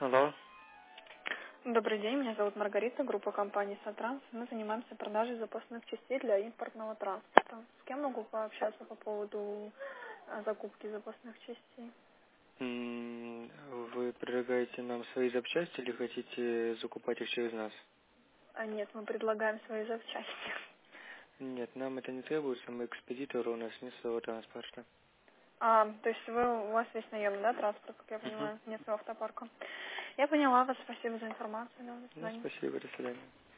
Алло. Добрый день, меня зовут Маргарита, группа компании «Сатранс». Мы занимаемся продажей запасных частей для импортного транспорта. С кем могу пообщаться по поводу закупки запасных частей? Вы предлагаете нам свои запчасти или хотите закупать их через нас? Нет, мы предлагаем свои запчасти. Нет, нам это не требуется, мы экспедиторы, у нас нет своего транспорта. То есть у вас весь наемный, да, транспорт, как я Угу. понимаю, нет своего автопарка. Я поняла вас, спасибо за информацию. Да, до Ну, свидания. спасибо, до свидания.